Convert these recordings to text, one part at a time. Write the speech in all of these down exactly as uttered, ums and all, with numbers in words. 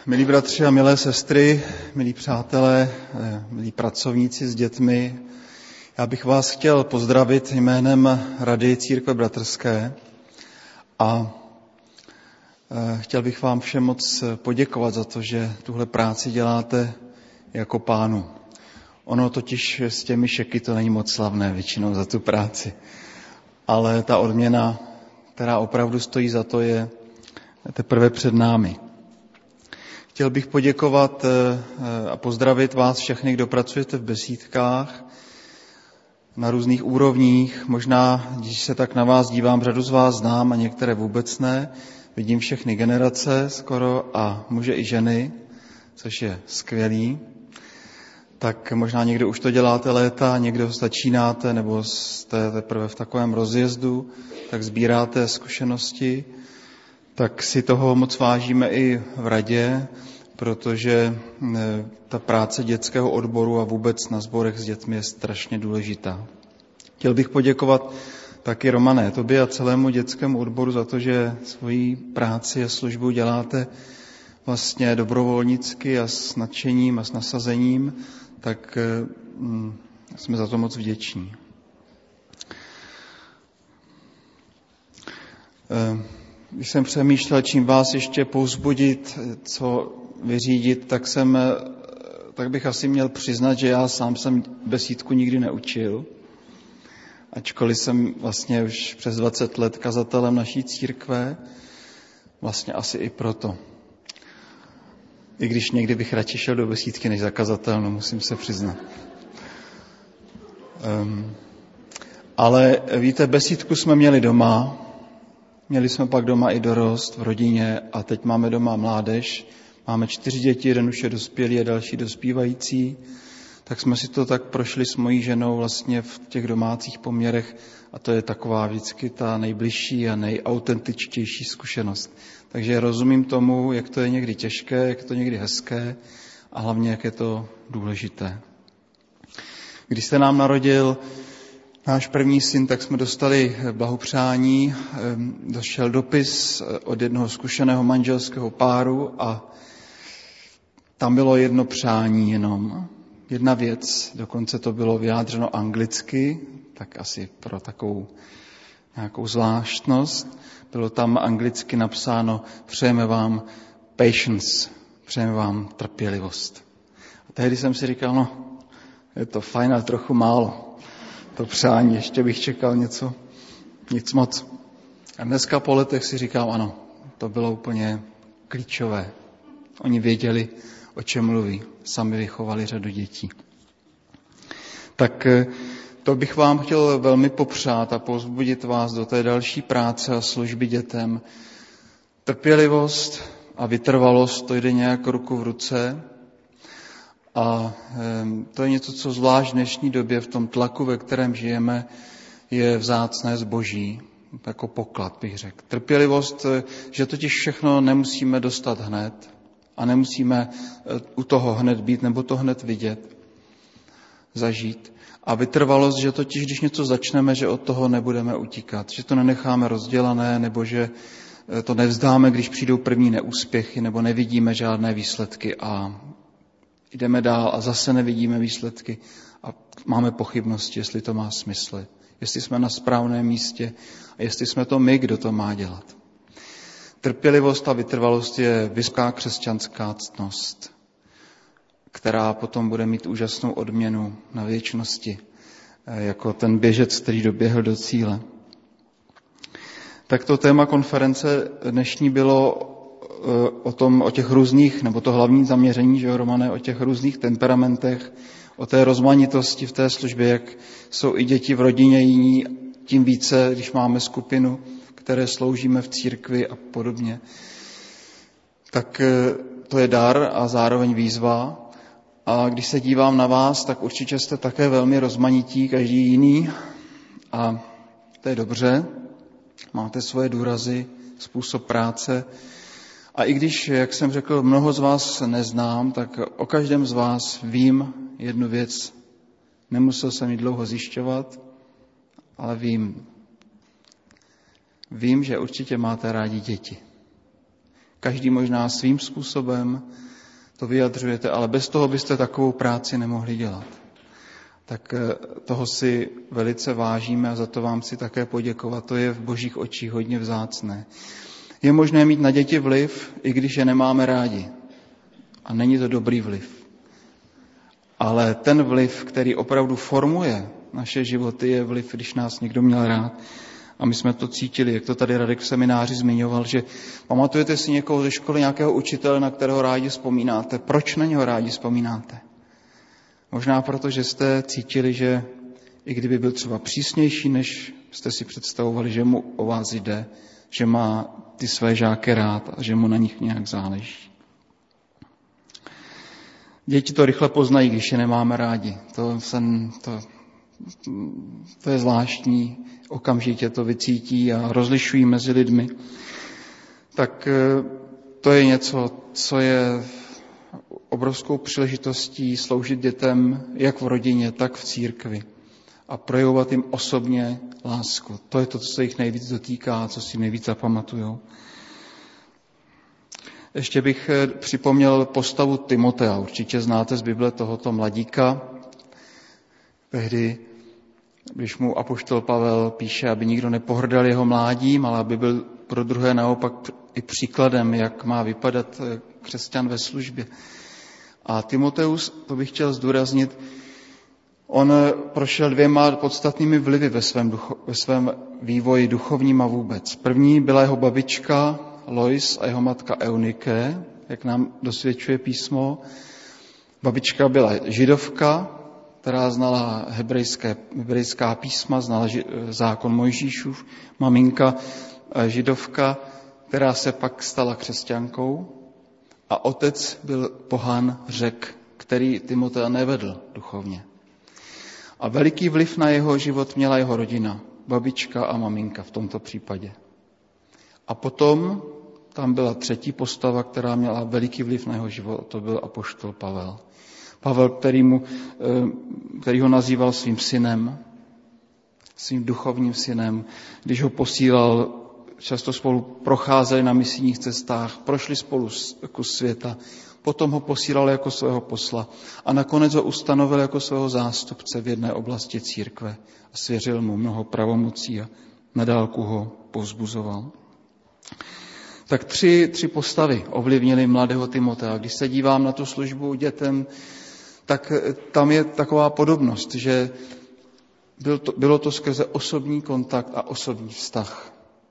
Milí bratři a milé sestry, milí přátelé, milí pracovníci s dětmi, já bych vás chtěl pozdravit jménem Rady Církve bratrské a chtěl bych vám všem moc poděkovat za to, že tuhle práci děláte jako Pánu. Ono totiž s těmi šeky to není moc slavné většinou za tu práci, ale ta odměna, která opravdu stojí za to, je teprve před námi. Chtěl bych poděkovat a pozdravit vás všechny, kdo pracujete v besídkách na různých úrovních. Možná, když se tak na vás dívám, řadu z vás znám a některé vůbec ne. Vidím všechny generace skoro a muže i ženy, což je skvělý. Tak možná někdo už to děláte léta, někdo začínáte nebo jste teprve v takovém rozjezdu, tak sbíráte zkušenosti. Tak si toho moc vážíme i v radě, protože ta práce dětského odboru a vůbec na sborech s dětmi je strašně důležitá. Chtěl bych poděkovat taky Romané, tobě a celému dětskému odboru za to, že svoji práci a službu děláte vlastně dobrovolnicky a s nadšením a s nasazením, tak jsme za to moc vděční. Když jsem přemýšlel, čím vás ještě povzbudit, co vyřídit, tak, jsem, tak bych asi měl přiznat, že já sám jsem besídku nikdy neučil, ačkoliv jsem vlastně už přes dvacet let kazatelem naší církve, vlastně asi i proto. I když někdy bych radši šel do besídky než za kazatel, no musím se přiznat. Um, ale víte, besídku jsme měli doma, měli jsme pak doma i dorost v rodině a teď máme doma mládež. Máme čtyři děti, jeden už je dospělý a další dospívající. Tak jsme si to tak prošli s mojí ženou vlastně v těch domácích poměrech a to je taková vždycky ta nejbližší a nejautentičtější zkušenost. Takže rozumím tomu, jak to je někdy těžké, jak to někdy hezké a hlavně, jak je to důležité. Když se nám narodil náš první syn, tak jsme dostali blahopřání, došel dopis od jednoho zkušeného manželského páru a tam bylo jedno přání jenom, jedna věc, dokonce to bylo vyjádřeno anglicky, tak asi pro takovou nějakou zvláštnost. Bylo tam anglicky napsáno, přejeme vám patience, přejeme vám trpělivost. A tehdy jsem si říkal, no, je to fajn, ale trochu málo. To přání, ještě bych čekal něco, nic moc. A dneska po letech si říkám, ano, to bylo úplně klíčové. Oni věděli, o čem mluví, sami vychovali řadu dětí. Tak to bych vám chtěl velmi popřát a povzbudit vás do té další práce a služby dětem. Trpělivost a vytrvalost, to jde nějak ruku v ruce. A to je něco, co zvlášť v dnešní době, v tom tlaku, ve kterém žijeme, je vzácné zboží, jako poklad, bych řekl. Trpělivost, že totiž všechno nemusíme dostat hned a nemusíme u toho hned být nebo to hned vidět, zažít. A vytrvalost, že totiž, když něco začneme, že od toho nebudeme utíkat, že to nenecháme rozdělané, nebo že to nevzdáme, když přijdou první neúspěchy, nebo nevidíme žádné výsledky a jdeme dál a zase nevidíme výsledky a máme pochybnosti, jestli to má smysl, jestli jsme na správném místě a jestli jsme to my, kdo to má dělat. Trpělivost a vytrvalost je vysoká křesťanská ctnost, která potom bude mít úžasnou odměnu na věčnosti, jako ten běžec, který doběhl do cíle. Tak to téma konference dnešní bylo o tom, o těch různých, nebo to hlavní zaměření, že jo, Romane, o těch různých temperamentech, o té rozmanitosti v té službě, jak jsou i děti v rodině jiní, tím více, když máme skupinu, které sloužíme v církvi a podobně. Tak to je dar a zároveň výzva. A když se dívám na vás, tak určitě jste také velmi rozmanití, každý jiný. A to je dobře. Máte svoje důrazy, způsob práce. A i když, jak jsem řekl, mnoho z vás neznám, tak o každém z vás vím jednu věc. Nemusel jsem ji dlouho zjišťovat, ale vím. Vím, že určitě máte rádi děti. Každý možná svým způsobem to vyjadřujete, ale bez toho byste takovou práci nemohli dělat. Tak toho si velice vážíme a za to vám si také poděkovat. To je v Božích očích hodně vzácné. Je možné mít na děti vliv, i když je nemáme rádi. A není to dobrý vliv. Ale ten vliv, který opravdu formuje naše životy, je vliv, když nás někdo měl rád. A my jsme to cítili, jak to tady Radek v semináři zmiňoval, že pamatujete si někoho ze školy, nějakého učitele, na kterého rádi vzpomínáte. Proč na něho rádi vzpomínáte? Možná proto, že jste cítili, že i kdyby byl třeba přísnější, než jste si představovali, že mu o vás jde, že má ty své žáky rád a že mu na nich nějak záleží. Děti to rychle poznají, když je nemáme rádi. To, jsem, to, to je zvláštní, okamžitě to vycítí a rozlišují mezi lidmi. Tak to je něco, co je obrovskou příležitostí sloužit dětem jak v rodině, tak v církvi a projevovat jim osobně lásku. To je to, co se jich nejvíc dotýká, co si nejvíc zapamatujou. Ještě bych připomněl postavu Timotea. Určitě znáte z Bible tohoto mladíka. Tehdy, když mu apoštol Pavel píše, aby nikdo nepohrdal jeho mládím, ale aby byl pro druhé naopak i příkladem, jak má vypadat křesťan ve službě. A Timoteus, to bych chtěl zdůraznit, on prošel dvěma podstatnými vlivy ve svém, ducho, ve svém vývoji duchovním a vůbec. První byla jeho babička Lois a jeho matka Eunike, jak nám dosvědčuje písmo. Babička byla židovka, která znala hebrejské, hebrejská písma, znala ži, zákon Mojžíšův. Maminka židovka, která se pak stala křesťankou. A otec byl pohan Řek, který Timotea nevedl duchovně. A veliký vliv na jeho život měla jeho rodina, babička a maminka v tomto případě. A potom tam byla třetí postava, která měla veliký vliv na jeho život, to byl apoštol Pavel. Pavel, který, mu, který ho nazýval svým synem, svým duchovním synem, když ho posílal, často spolu procházeli na misijních cestách, prošli spolu kus světa, potom ho posílal jako svého posla a nakonec ho ustanovil jako svého zástupce v jedné oblasti církve a svěřil mu mnoho pravomocí a na dálku ho povzbuzoval. Tak tři, tři postavy ovlivnily mladého Timotea. Když se dívám na tu službu dětem, tak tam je taková podobnost, že bylo to, bylo to skrze osobní kontakt a osobní vztah.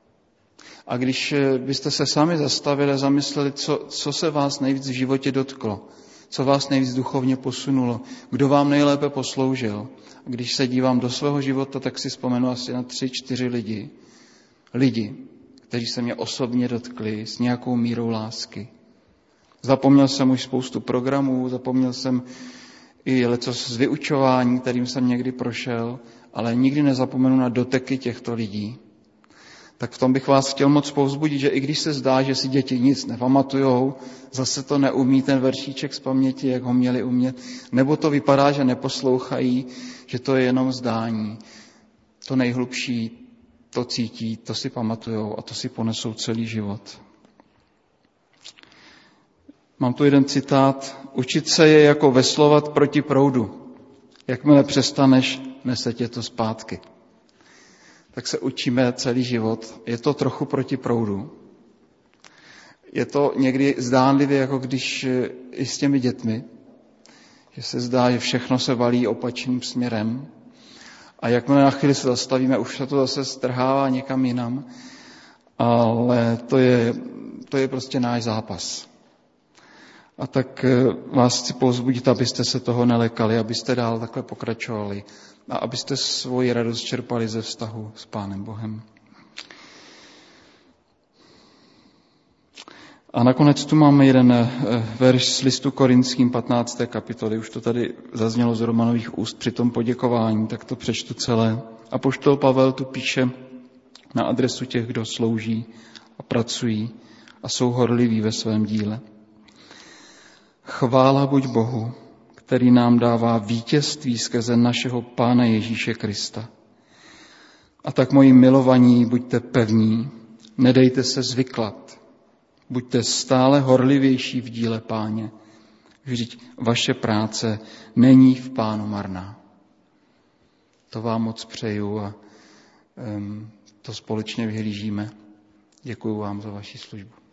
A když byste se sami zastavili a zamysleli, co, co se vás nejvíc v životě dotklo, co vás nejvíc duchovně posunulo, kdo vám nejlépe posloužil. A když se dívám do svého života, tak si vzpomenu asi na tři, čtyři lidi. Lidi, kteří se mě osobně dotkli s nějakou mírou lásky. Zapomněl jsem už spoustu programů, zapomněl jsem i lecos z vyučování, kterým jsem někdy prošel, ale nikdy nezapomenu na doteky těchto lidí. Tak v tom bych vás chtěl moc povzbudit, že i když se zdá, že si děti nic nepamatujou, zase to neumí ten veršíček z paměti, jak ho měli umět, nebo to vypadá, že neposlouchají, že to je jenom zdání. To nejhlubší, to cítí, to si pamatujou a to si ponesou celý život. Mám tu jeden citát. Učit se je jako veslovat proti proudu. Jakmile přestaneš, nese tě to zpátky. Tak se učíme celý život. Je to trochu proti proudu. Je to někdy zdánlivě, jako když i s těmi dětmi, že se zdá, že všechno se valí opačným směrem. A jakmile na chvíli se zastavíme, už se to zase strhává někam jinam. Ale to je, to je prostě náš zápas. A tak vás chci povzbudit, abyste se toho nelekali, abyste dál takhle pokračovali a abyste svoji radost čerpali ze vztahu s Pánem Bohem. A nakonec tu máme jeden verš z listu Korinským patnácté kapitoly. Už to tady zaznělo z Romanových úst při tom poděkování, tak to přečtu celé. Apoštol Pavel tu píše na adresu těch, kdo slouží a pracují a jsou horliví ve svém díle. Chvála buď Bohu, který nám dává vítězství skrze našeho Pána Ježíše Krista. A tak, moji milovaní, buďte pevní, nedejte se zvyklat. Buďte stále horlivější v díle Páně. Vždyť vaše práce není v Pánu marná. To vám moc přeju a um, to společně vyhlížíme. Děkuju vám za vaši službu.